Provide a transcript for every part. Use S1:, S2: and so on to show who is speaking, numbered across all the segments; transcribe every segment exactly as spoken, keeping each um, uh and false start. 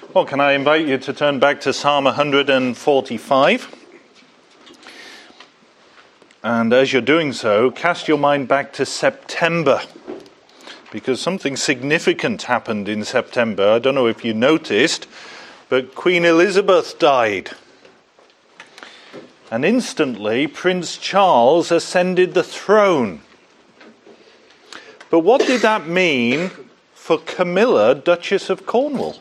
S1: Well, can I invite you to turn back to Psalm one forty-five? And as you're doing so, cast your mind back to September, because something significant happened in September. I don't know if you noticed, but Queen Elizabeth died. And instantly, Prince Charles ascended the throne. But what did that mean for Camilla, Duchess of Cornwall?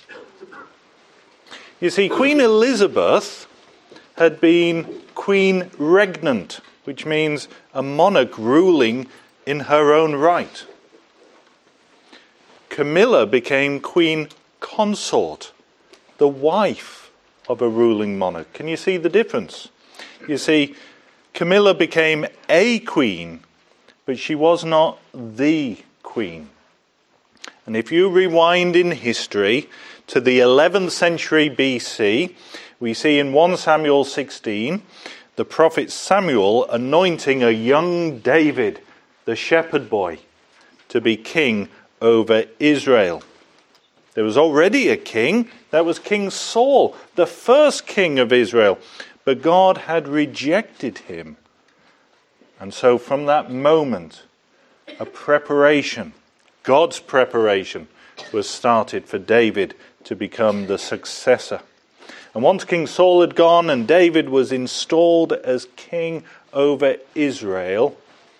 S1: You see, Queen Elizabeth had been Queen Regnant, which means a monarch ruling in her own right. Camilla became Queen Consort, the wife of a ruling monarch. Can you see the difference? You see, Camilla became a queen, but she was not the queen. And if you rewind in history to the eleventh century B C, we see in First Samuel sixteen, the prophet Samuel anointing a young David, the shepherd boy, to be king over Israel. There was already a king, that was King Saul, the first king of Israel, but God had rejected him. And so from that moment, a preparation, God's preparation, was started for David to become the successor. And once King Saul had gone and David was installed as king over Israel,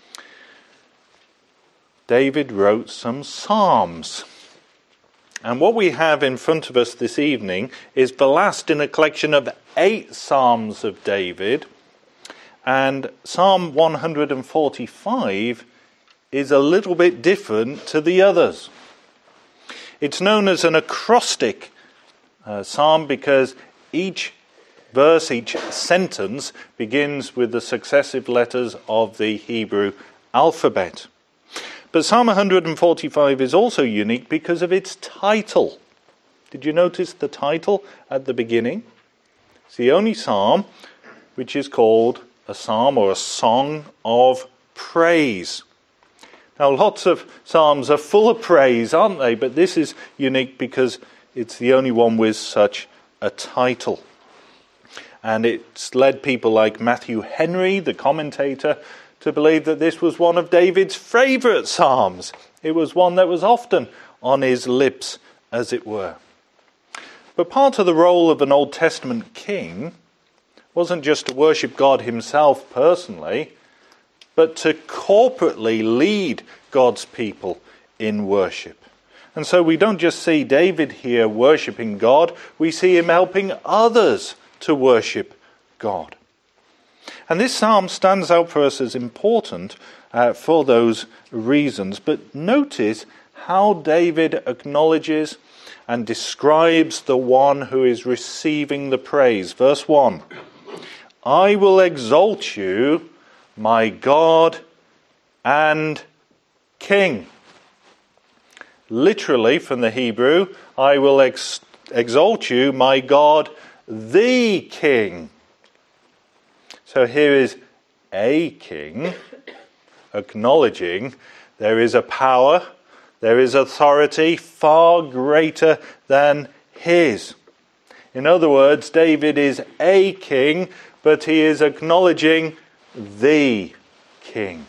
S1: David wrote some psalms. And what we have in front of us this evening is the last in a collection of eight psalms of David. And Psalm one forty-five is a little bit different to the others. It's known as an acrostic uh, psalm because each verse, each sentence begins with the successive letters of the Hebrew alphabet. But Psalm one forty-five is also unique because of its title. Did you notice the title at the beginning? It's the only psalm which is called a psalm or a song of praise. Now, lots of psalms are full of praise, aren't they? But this is unique because it's the only one with such a title. And it's led people like Matthew Henry, the commentator, to believe that this was one of David's favourite psalms. It was one that was often on his lips, as it were. But part of the role of an Old Testament king wasn't just to worship God himself personally, but to corporately lead God's people in worship. And so we don't just see David here worshipping God, we see him helping others to worship God. And this psalm stands out for us as important uh, for those reasons. But notice how David acknowledges and describes the one who is receiving the praise. Verse one, I will exalt you, my God and King. Literally from the Hebrew, I will ex- exalt you, my God, the King. So here is a king acknowledging there is a power, there is authority far greater than his. In other words, David is a king, but he is acknowledging the king.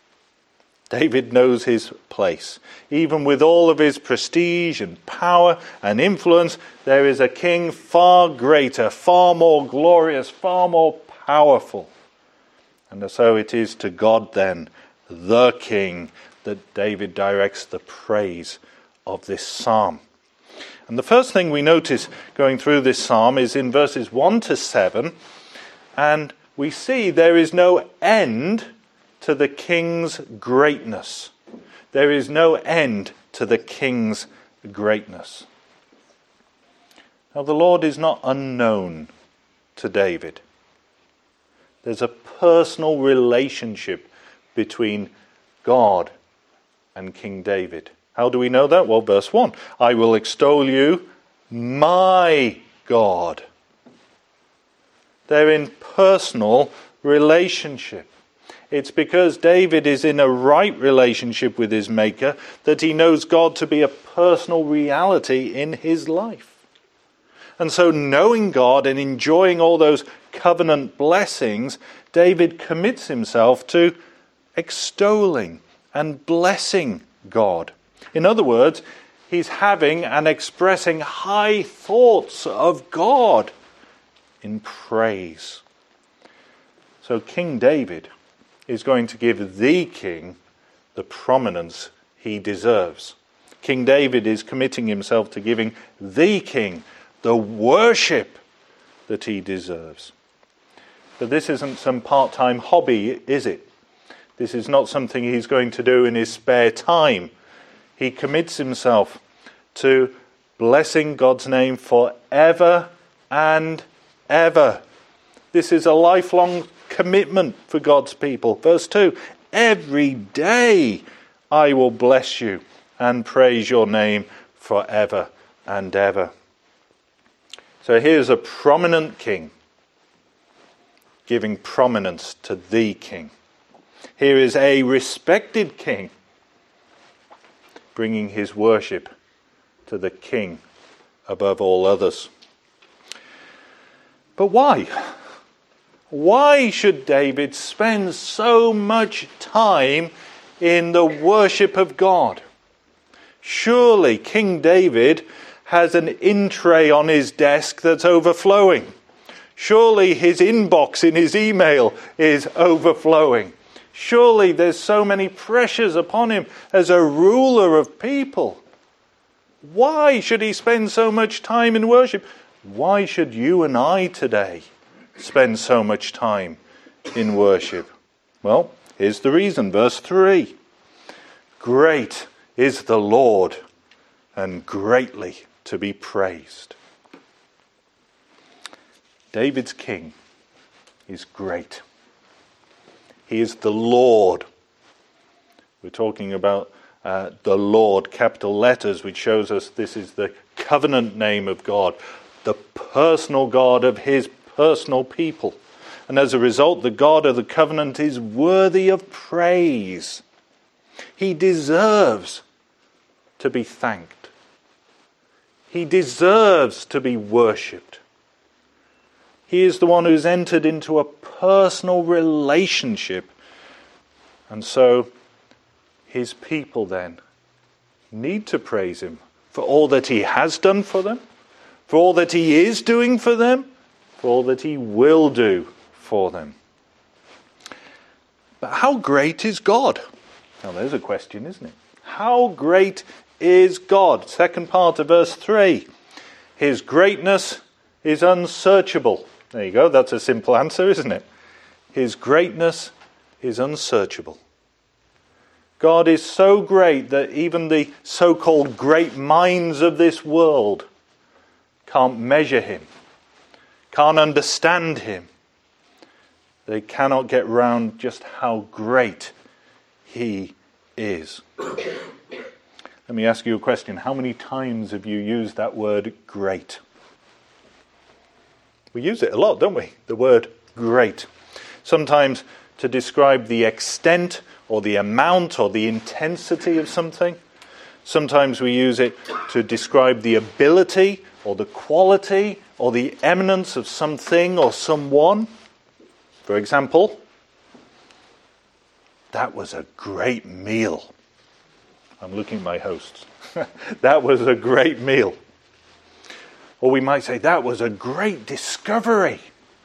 S1: David knows his place. Even with all of his prestige and power and influence, there is a king far greater, far more glorious, far more powerful. And so it is to God then, the King, that David directs the praise of this psalm. And the first thing we notice going through this psalm is in verses one to seven, and we see there is no end to the king's greatness. There is no end to the king's greatness. Now the Lord is not unknown to David. There's a personal relationship between God and King David. How do we know that? Well, verse one, I will extol you, my God. They're in personal relationship. It's because David is in a right relationship with his Maker that he knows God to be a personal reality in his life. And so, knowing God and enjoying all those covenant blessings, David commits himself to extolling and blessing God. In other words, he's having and expressing high thoughts of God in praise. So King David is going to give the king the prominence he deserves. King David is committing himself to giving the king the worship that he deserves. But this isn't some part-time hobby, is it? This is not something he's going to do in his spare time. He commits himself to blessing God's name forever and ever. This is a lifelong commitment for God's people. Verse two, every day I will bless you and praise your name forever and ever. So here's a prominent king giving prominence to the king. Here is a respected king bringing his worship to the king above all others. But why? Why should David spend so much time in the worship of God? Surely King David has an in tray on his desk that's overflowing. Surely his inbox in his email is overflowing. Surely there's so many pressures upon him as a ruler of people. Why should he spend so much time in worship? Why should you and I today spend so much time in worship? Well, here's the reason. Verse three. Great is the Lord and greatly to be praised. David's king is great. He is the Lord. We're talking about uh, the Lord, capital letters, which shows us this is the covenant name of God, the personal God of his personal people. And as a result, the God of the covenant is worthy of praise. He deserves to be thanked. He deserves to be worshipped. He is the one who's entered into a personal relationship. And so his people then need to praise him for all that he has done for them, for all that he is doing for them, for all that he will do for them. But how great is God? Now there's a question, isn't it? How great is God? Second part of verse three. His greatness is unsearchable. There you go, that's a simple answer, isn't it? His greatness is unsearchable. God is so great that even the so-called great minds of this world can't measure him, can't understand him. They cannot get round just how great he is. Let me ask you a question. How many times have you used that word great? We use it a lot, don't we? The word great. Sometimes to describe the extent or the amount or the intensity of something. Sometimes we use it to describe the ability or the quality or the eminence of something or someone. For example, that was a great meal. I'm looking at my hosts. That was a great meal. Or we might say, that was a great discovery.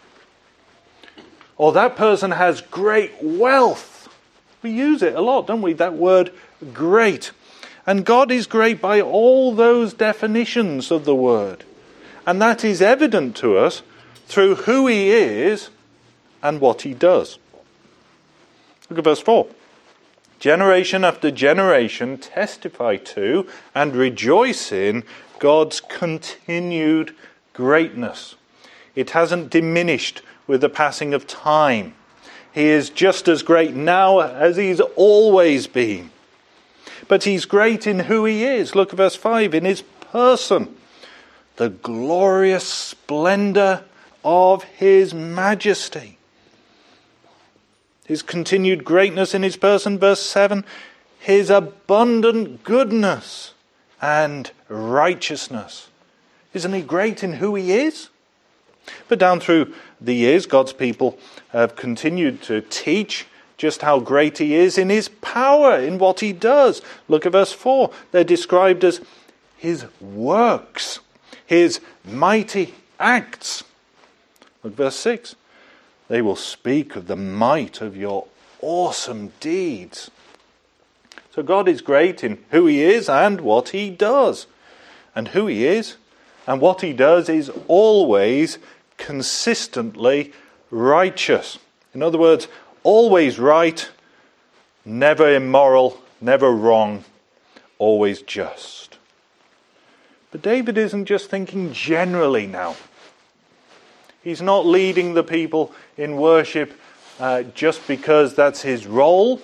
S1: Or that person has great wealth. We use it a lot, don't we? That word great. And God is great by all those definitions of the word. And that is evident to us through who he is and what he does. Look at verse four. Generation after generation testify to and rejoice in God's continued greatness. It hasn't diminished with the passing of time. He is just as great now as he's always been. But he's great in who he is. Look at verse five. In his person, the glorious splendor of his majesty. His continued greatness in his person, verse seven, his abundant goodness and righteousness. Isn't he great in who he is? But down through the years, God's people have continued to teach just how great he is in his power, in what he does. Look at verse four. They're described as his works, his mighty acts. Look at verse six. They will speak of the might of your awesome deeds. So God is great in who he is and what he does. And who he is and what he does is always consistently righteous. In other words, always right, never immoral, never wrong, always just. But David isn't just thinking generally now. He's not leading the people in worship uh, just because that's his role.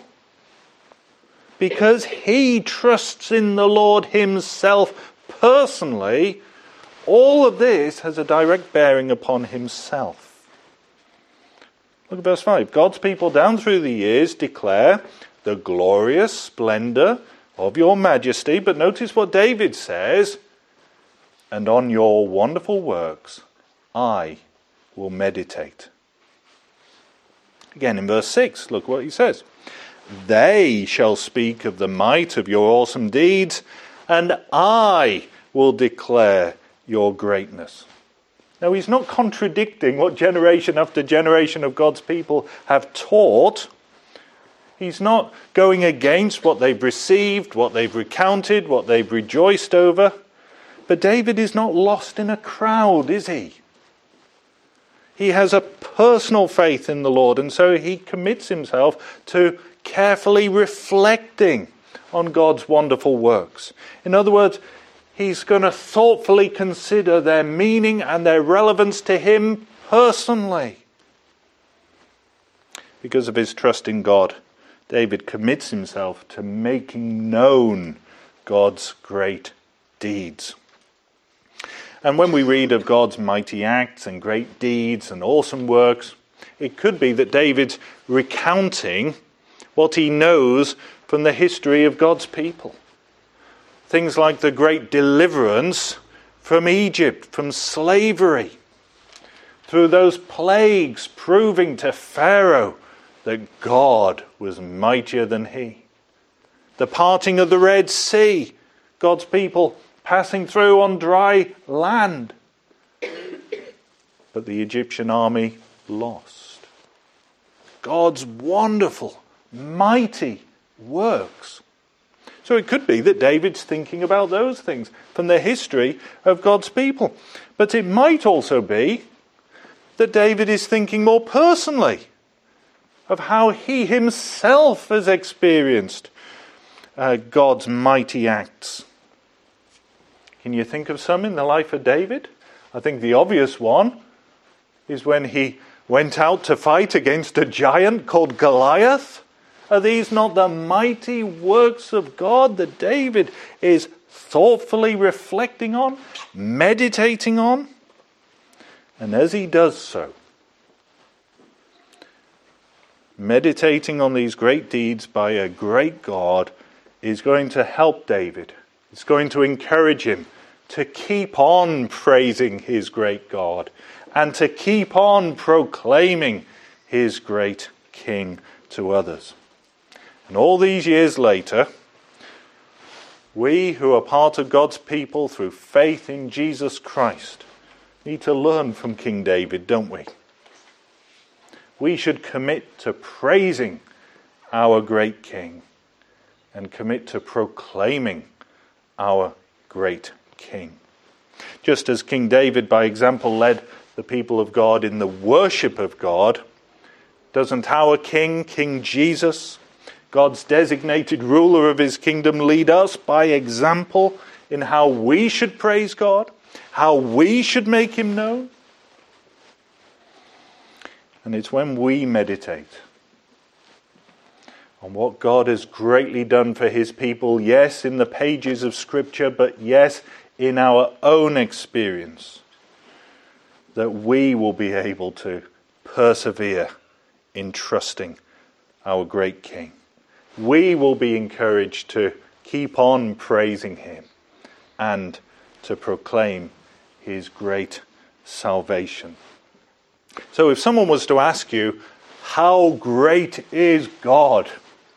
S1: Because he trusts in the Lord himself personally, all of this has a direct bearing upon himself. Look at verse five. God's people down through the years declare the glorious splendor of your majesty. But notice what David says. And on your wonderful works I will meditate. Again in verse six, look what he says. They shall speak of the might of your awesome deeds, and I will declare your greatness. Now he's not contradicting what generation after generation of God's people have taught. He's not going against what they've received, what they've recounted, what they've rejoiced over. But David is not lost in a crowd, is he? He has a personal faith in the Lord, and so he commits himself to carefully reflecting on God's wonderful works. In other words, he's going to thoughtfully consider their meaning and their relevance to him personally. Because of his trust in God, David commits himself to making known God's great deeds. And when we read of God's mighty acts and great deeds and awesome works, it could be that David's recounting what he knows from the history of God's people. Things like the great deliverance from Egypt, from slavery, through those plagues proving to Pharaoh that God was mightier than he. The parting of the Red Sea, God's people passing through on dry land. But the Egyptian army lost. God's wonderful, mighty works. So it could be that David's thinking about those things from the history of God's people. But it might also be that David is thinking more personally of how he himself has experienced uh, God's mighty acts. Can you think of some in the life of David? I think the obvious one is when he went out to fight against a giant called Goliath. Are these not the mighty works of God that David is thoughtfully reflecting on, meditating on? And as he does so, meditating on these great deeds by a great God is going to help David. It's going to encourage him to keep on praising his great God and to keep on proclaiming his great King to others. And all these years later, we who are part of God's people through faith in Jesus Christ need to learn from King David, don't we? We should commit to praising our great King and commit to proclaiming our great King. Just as King David, by example, led the people of God in the worship of God, doesn't our King, King Jesus, God's designated ruler of his kingdom, lead us by example in how we should praise God, how we should make him known? And it's when we meditate on what God has greatly done for his people, yes, in the pages of Scripture, but yes, in our own experience, that we will be able to persevere in trusting our great King. We will be encouraged to keep on praising him and to proclaim his great salvation. So if someone was to ask you, how great is God?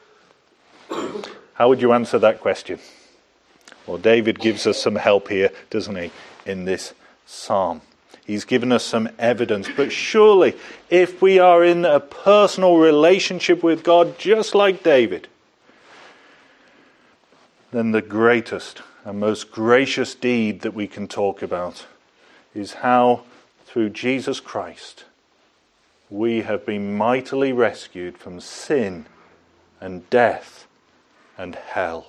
S1: How would you answer that question? Well, David gives us some help here, doesn't he, in this psalm. He's given us some evidence. But surely, if we are in a personal relationship with God, just like David, then the greatest and most gracious deed that we can talk about is how, through Jesus Christ, we have been mightily rescued from sin and death and hell.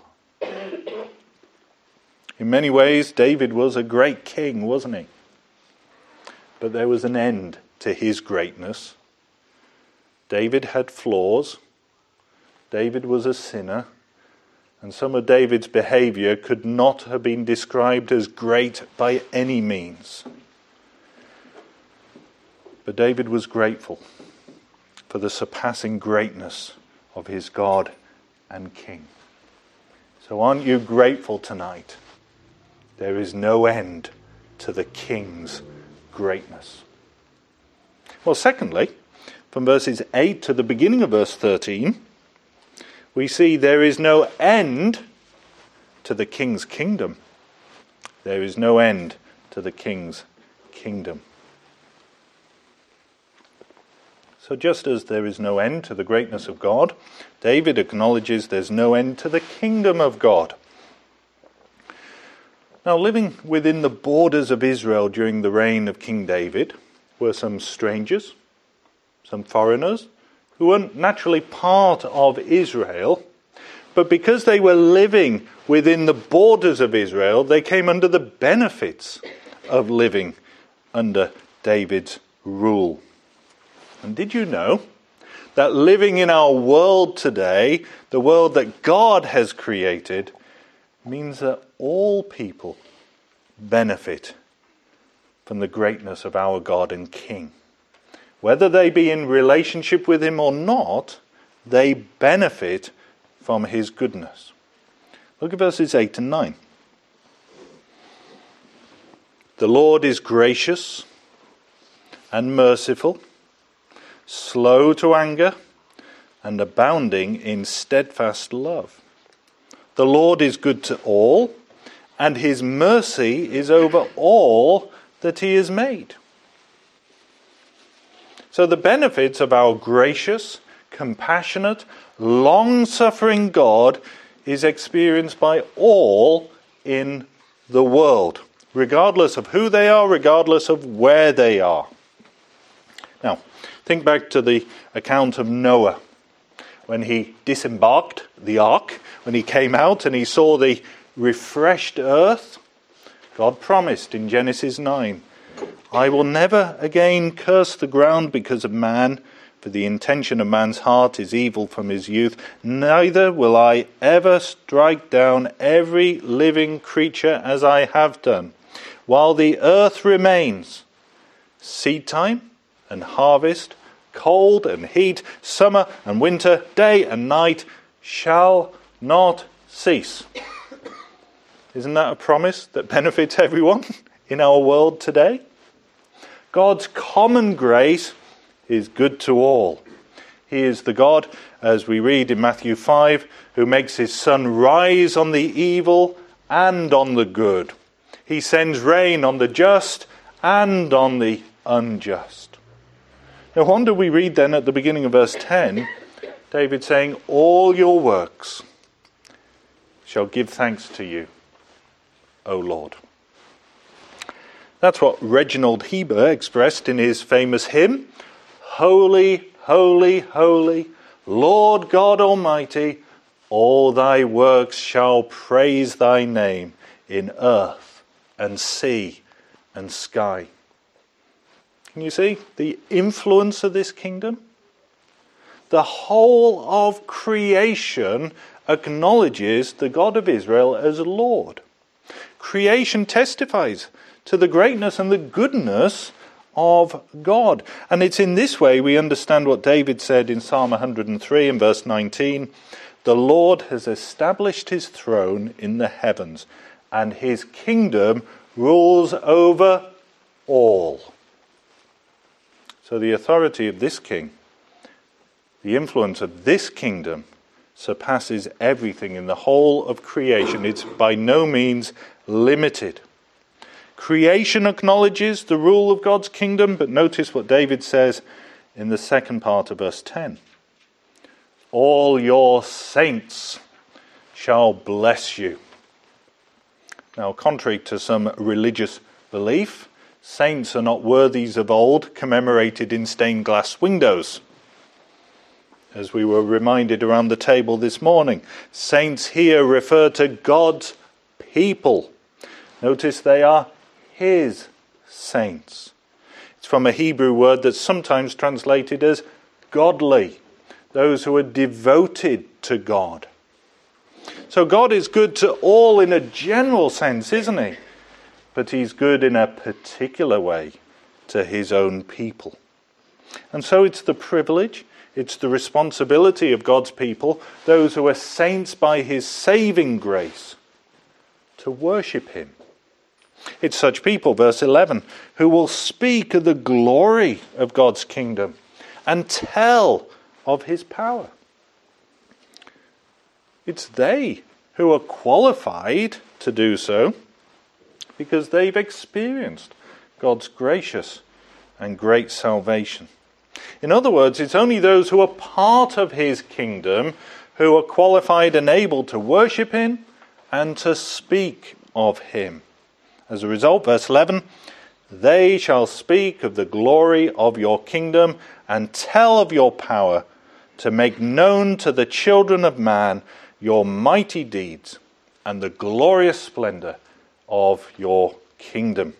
S1: In many ways, David was a great king, wasn't he? But there was an end to his greatness. David had flaws. David was a sinner. And some of David's behavior could not have been described as great by any means. But David was grateful for the surpassing greatness of his God and King. So aren't you grateful tonight? There is no end to the King's greatness. Well, secondly, from verses eight to the beginning of verse thirteen, we see there is no end to the King's kingdom. There is no end to the King's kingdom. So just as there is no end to the greatness of God, David acknowledges there's no end to the kingdom of God. Now, living within the borders of Israel during the reign of King David were some strangers, some foreigners, who weren't naturally part of Israel, but because they were living within the borders of Israel, they came under the benefits of living under David's rule. And did you know that living in our world today, the world that God has created, means that all people benefit from the greatness of our God and King? Whether they be in relationship with him or not, they benefit from his goodness. Look at verses eight and nine. The Lord is gracious and merciful, slow to anger, and abounding in steadfast love. The Lord is good to all, and his mercy is over all that he has made. So the benefits of our gracious, compassionate, long-suffering God is experienced by all in the world, regardless of who they are, regardless of where they are. Now, think back to the account of Noah. When he disembarked the ark, when he came out and he saw the refreshed earth, God promised in Genesis nine, I will never again curse the ground because of man, for the intention of man's heart is evil from his youth. Neither will I ever strike down every living creature as I have done. While the earth remains, seed time and harvest, cold and heat, summer and winter, day and night shall not cease. Isn't that a promise that benefits everyone in our world today? God's common grace is good to all. He is the God, as we read in Matthew five, who makes his sun rise on the evil and on the good. He sends rain on the just and on the unjust. No wonder we read then at the beginning of verse ten, David saying, all your works shall give thanks to you, O Lord. That's what Reginald Heber expressed in his famous hymn, Holy, holy, holy, Lord God Almighty, all thy works shall praise thy name in earth and sea and sky. Can you see the influence of this kingdom? The whole of creation acknowledges the God of Israel as Lord. Creation testifies to the greatness and the goodness of God. And it's in this way we understand what David said in Psalm one hundred three and verse nineteen. The Lord has established his throne in the heavens, and his kingdom rules over all. So the authority of this king, the influence of this kingdom, surpasses everything in the whole of creation. It's by no means limited. Creation acknowledges the rule of God's kingdom, but notice what David says in the second part of verse ten. All your saints shall bless you. Now, contrary to some religious belief, saints are not worthies of old, commemorated in stained glass windows. As we were reminded around the table this morning, saints here refer to God's people. Notice they are his saints. It's from a Hebrew word that's sometimes translated as godly, those who are devoted to God. So God is good to all in a general sense, isn't he? But he's good in a particular way to his own people. And so it's the privilege, it's the responsibility of God's people, those who are saints by his saving grace, to worship him. It's such people, verse eleven, who will speak of the glory of God's kingdom and tell of his power. It's they who are qualified to do so because they've experienced God's gracious and great salvation. In other words, it's only those who are part of his kingdom who are qualified and able to worship him and to speak of him. As a result, verse eleven, they shall speak of the glory of your kingdom and tell of your power to make known to the children of man your mighty deeds and the glorious splendor of your kingdom.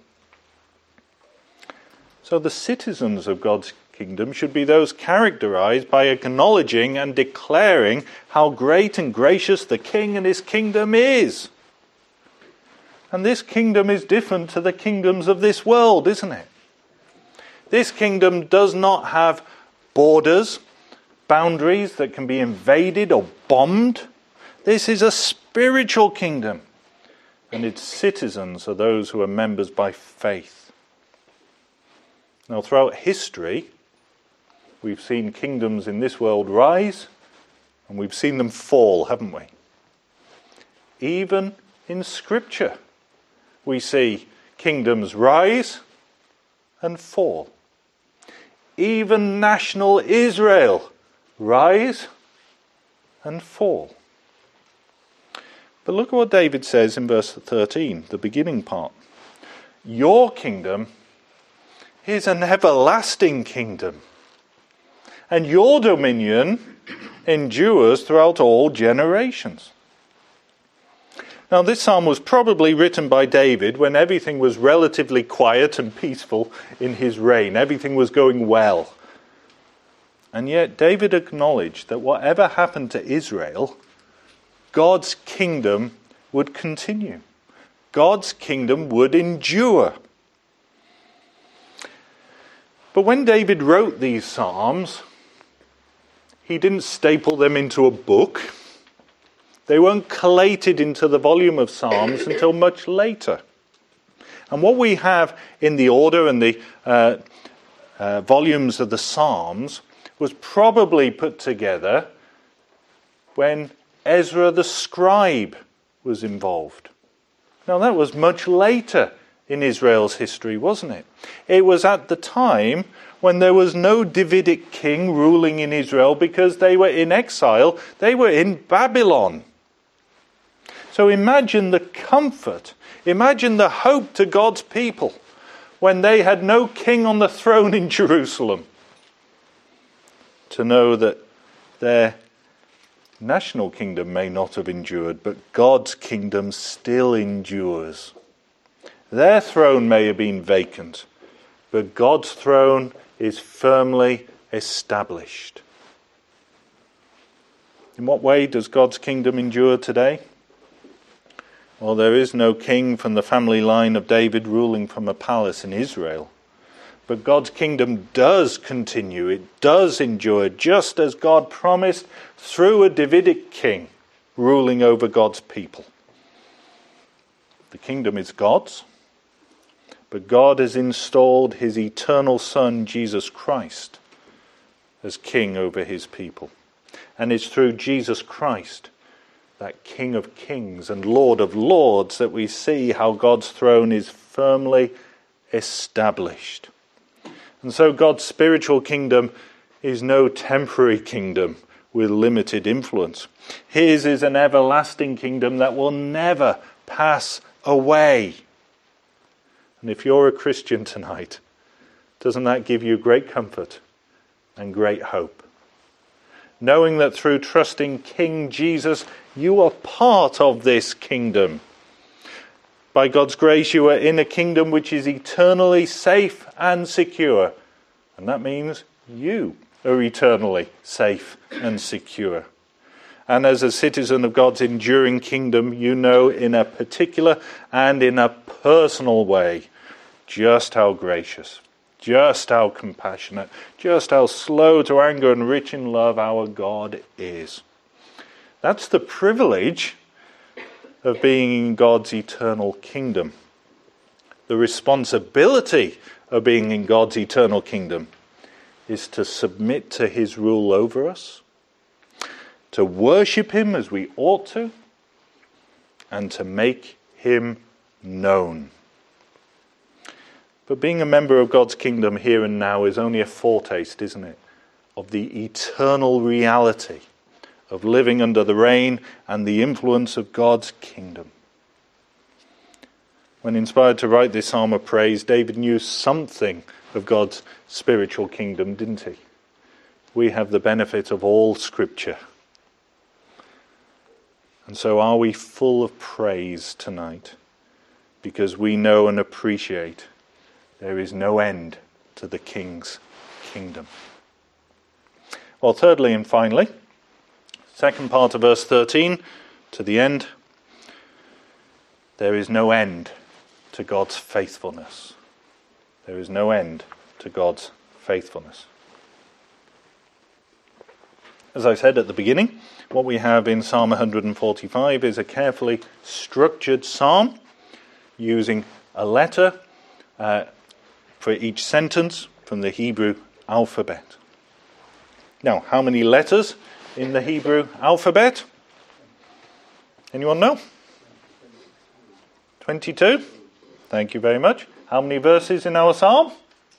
S1: So the citizens of God's kingdom should be those characterized by acknowledging and declaring how great and gracious the king and his kingdom is. And this kingdom is different to the kingdoms of this world, isn't it? This kingdom does not have borders, boundaries that can be invaded or bombed. This is a spiritual kingdom, and its citizens are those who are members by faith. Now, throughout history, we've seen kingdoms in this world rise, and we've seen them fall, haven't we? Even in Scripture, we see kingdoms rise and fall. Even national Israel rise and fall. But look at what David says in verse thirteen, the beginning part. Your kingdom is an everlasting kingdom, and your dominion endures throughout all generations. Now, this psalm was probably written by David when everything was relatively quiet and peaceful in his reign. Everything was going well. And yet David acknowledged that whatever happened to Israel, God's kingdom would continue. God's kingdom would endure. But when David wrote these psalms, he didn't staple them into a book. They weren't collated into the volume of Psalms until much later. And what we have in the order and the uh, uh, volumes of the Psalms was probably put together when Ezra the scribe was involved. Now that was much later in Israel's history, wasn't it? It was at the time when there was no Davidic king ruling in Israel because they were in exile. They were in Babylon. So imagine the comfort, imagine the hope to God's people when they had no king on the throne in Jerusalem, to know that their national kingdom may not have endured, but God's kingdom still endures. Their throne may have been vacant, but God's throne is firmly established. In what way does God's kingdom endure today? Well, there is no king from the family line of David ruling from a palace in Israel. But God's kingdom does continue. It does endure, just as God promised through a Davidic king ruling over God's people. The kingdom is God's, but God has installed his eternal Son, Jesus Christ, as king over his people. And it's through Jesus Christ, that King of kings and Lord of lords, that we see how God's throne is firmly established. And so God's spiritual kingdom is no temporary kingdom with limited influence. His is an everlasting kingdom that will never pass away. And if you're a Christian tonight, doesn't that give you great comfort and great hope? Knowing that through trusting King Jesus, you are part of this kingdom. By God's grace, you are in a kingdom which is eternally safe and secure. And that means you are eternally safe and secure. And as a citizen of God's enduring kingdom, you know in a particular and in a personal way just how gracious, just how compassionate, just how slow to anger and rich in love our God is. That's the privilege of being in God's eternal kingdom. The responsibility of being in God's eternal kingdom is to submit to his rule over us, to worship him as we ought to, and to make him known. But being a member of God's kingdom here and now is only a foretaste, isn't it, of the eternal reality of living under the reign and the influence of God's kingdom. When inspired to write this psalm of praise, David knew something of God's spiritual kingdom, didn't he? We have the benefit of all Scripture. And so are we full of praise tonight because we know and appreciate there is no end to the King's kingdom. Well, thirdly and finally, second part of verse thirteen to the end, there is no end to God's faithfulness. There is no end to God's faithfulness. As I said at the beginning, what we have in Psalm one forty-five is a carefully structured psalm using a letter uh, for each sentence from the Hebrew alphabet. Now, how many letters in the Hebrew alphabet? Anyone know? twenty-two. Thank you very much. How many verses in our psalm?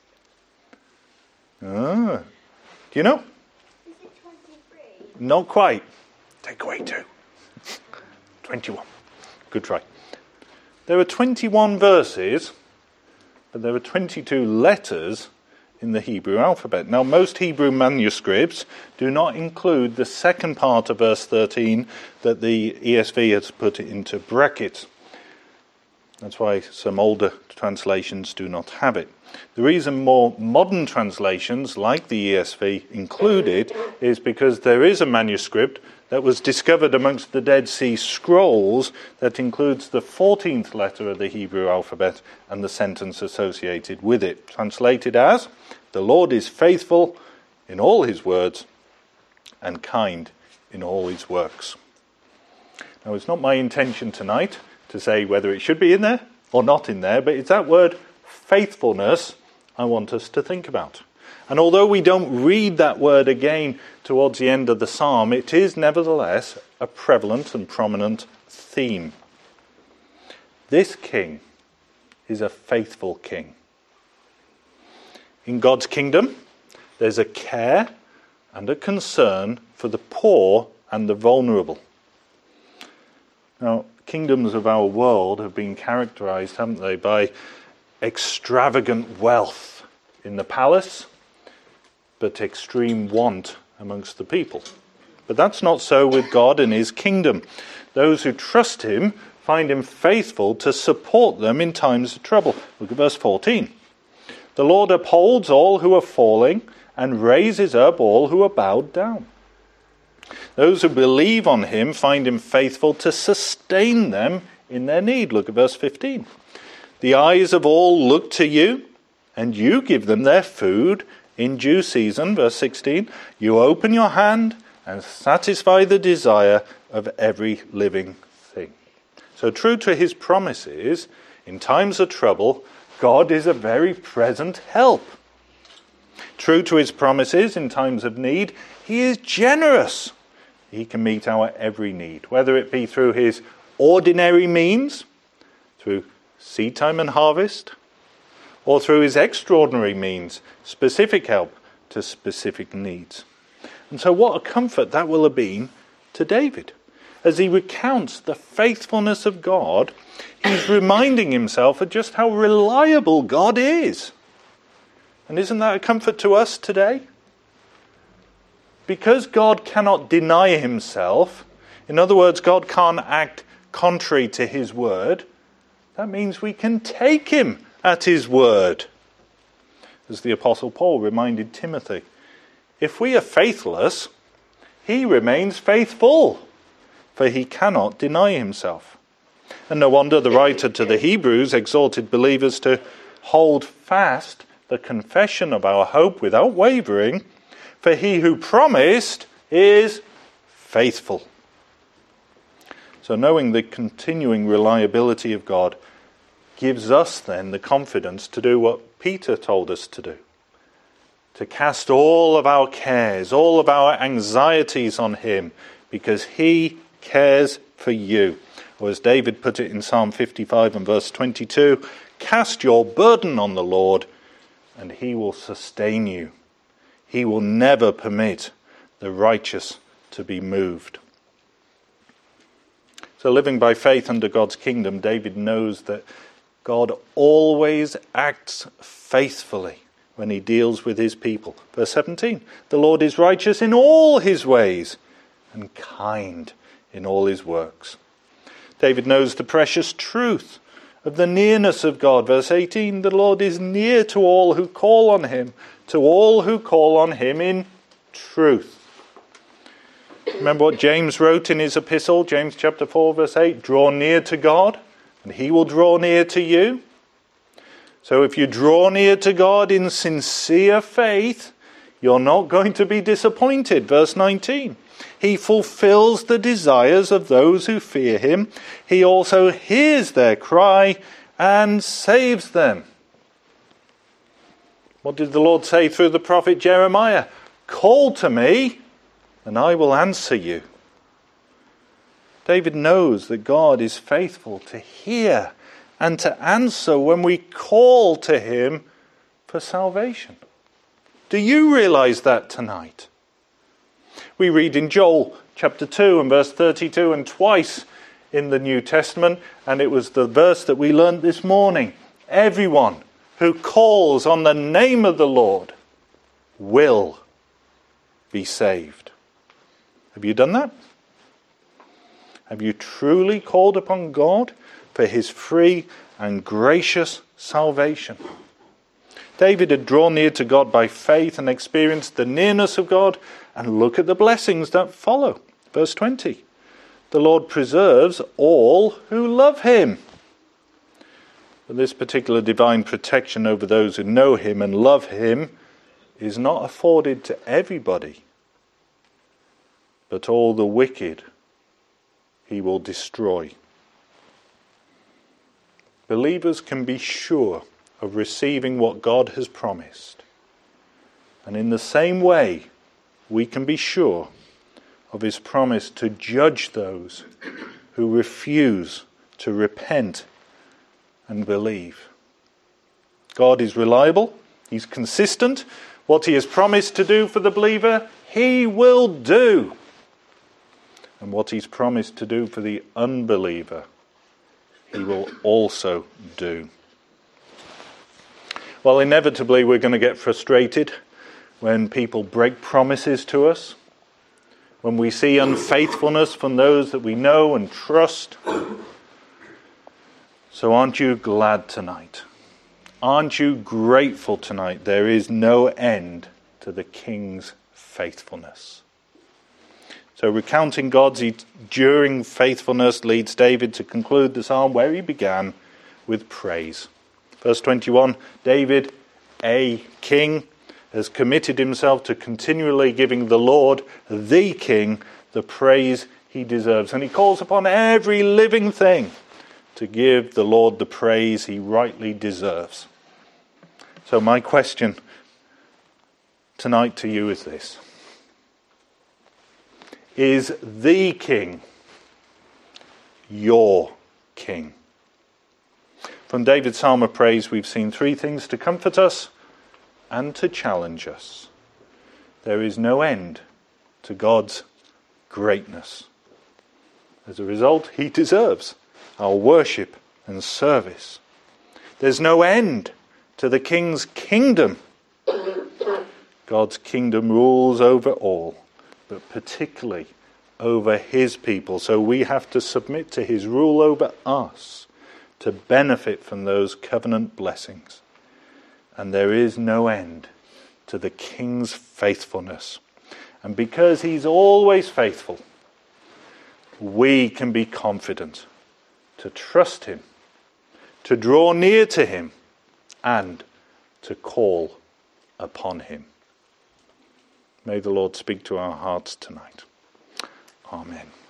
S1: Ah, do you know?
S2: Is it twenty-three?
S1: Not quite. Take away two. twenty-one. Good try. There are twenty-one verses, but there are twenty-two letters in the Hebrew alphabet. Now, most Hebrew manuscripts do not include the second part of verse thirteen that the E S V has put into brackets. That's why some older translations do not have it. The reason more modern translations, like the E S V, include it is because there is a manuscript that was discovered amongst the Dead Sea Scrolls that includes the fourteenth letter of the Hebrew alphabet and the sentence associated with it, translated as, "The Lord is faithful in all his words and kind in all his works." Now, it's not my intention tonight to say whether it should be in there or not in there, but it's that word faithfulness I want us to think about. And although we don't read that word again towards the end of the psalm, it is nevertheless a prevalent and prominent theme. This king is a faithful king. In God's kingdom, there's a care and a concern for the poor and the vulnerable. Now, kingdoms of our world have been characterized, haven't they, by extravagant wealth in the palace, but extreme want amongst the people. But that's not so with God and his kingdom. Those who trust him find him faithful to support them in times of trouble. Look at verse fourteen. "The Lord upholds all who are falling and raises up all who are bowed down. Those who believe on him find him faithful to sustain them in their need." Look at verse fifteen. "The eyes of all look to you, and you give them their food in due season." Verse sixteen. "You open your hand and satisfy the desire of every living thing." So true to his promises, in times of trouble, God is a very present help. True to his promises in times of need, he is generous. He can meet our every need, whether it be through his ordinary means, through seed time and harvest, or through his extraordinary means, specific help to specific needs. And so what a comfort that will have been to David. As he recounts the faithfulness of God, he's reminding himself of just how reliable God is. And isn't that a comfort to us today? Because God cannot deny himself, in other words, God can't act contrary to his word, that means we can take him at his word. As the Apostle Paul reminded Timothy, if we are faithless, he remains faithful, for he cannot deny himself. And no wonder the writer to the Hebrews exhorted believers to hold fast the confession of our hope without wavering, for he who promised is faithful. So knowing the continuing reliability of God gives us then the confidence to do what Peter told us to do. To cast all of our cares, all of our anxieties on him, because he cares for you. Or as David put it in Psalm fifty-five and verse twenty-two, cast your burden on the Lord, and he will sustain you. He will never permit the righteous to be moved. So living by faith under God's kingdom, David knows that God always acts faithfully when he deals with his people. Verse seventeen, the Lord is righteous in all his ways and kind in all his works. David knows the precious truth of the nearness of God. Verse eighteen, the Lord is near to all who call on him, to all who call on him in truth. Remember what James wrote in his epistle, James chapter four, verse eight, draw near to God, and he will draw near to you. So if you draw near to God in sincere faith, you're not going to be disappointed. Verse nineteen, he fulfills the desires of those who fear him. He also hears their cry and saves them. What did the Lord say through the prophet Jeremiah? Call to me, and I will answer you. David knows that God is faithful to hear and to answer when we call to him for salvation. Do you realize that tonight? We read in Joel chapter two and verse thirty-two, and twice in the New Testament, and it was the verse that we learned this morning. Everyone who calls on the name of the Lord will be saved. Have you done that? Have you truly called upon God for his free and gracious salvation? David had drawn near to God by faith and experienced the nearness of God, and look at the blessings that follow. Verse twenty, the Lord preserves all who love him. But this particular divine protection over those who know him and love him is not afforded to everybody, but all the wicked he will destroy. Believers can be sure of receiving what God has promised. And in the same way, we can be sure of his promise to judge those who refuse to repent and believe. God is reliable. He's consistent. What he has promised to do for the believer, he will do. And what he's promised to do for the unbeliever, he will also do. Well, inevitably we're going to get frustrated when people break promises to us, when we see unfaithfulness from those that we know and trust. So aren't you glad tonight? Aren't you grateful tonight? There is no end to the King's faithfulness. So recounting God's enduring faithfulness leads David to conclude the psalm where he began, with praise. Verse twenty-one, David, a king, has committed himself to continually giving the Lord, the King, the praise he deserves. And he calls upon every living thing to give the Lord the praise he rightly deserves. So my question tonight to you is this. Is the King your King? From David's Psalm of Praise, we've seen three things to comfort us and to challenge us. There is no end to God's greatness. As a result, he deserves our worship and service. There's no end to the King's kingdom. God's kingdom rules over all, but particularly over his people. So we have to submit to his rule over us to benefit from those covenant blessings. And there is no end to the King's faithfulness. And because he's always faithful, we can be confident to trust him, to draw near to him, and to call upon him. May the Lord speak to our hearts tonight. Amen.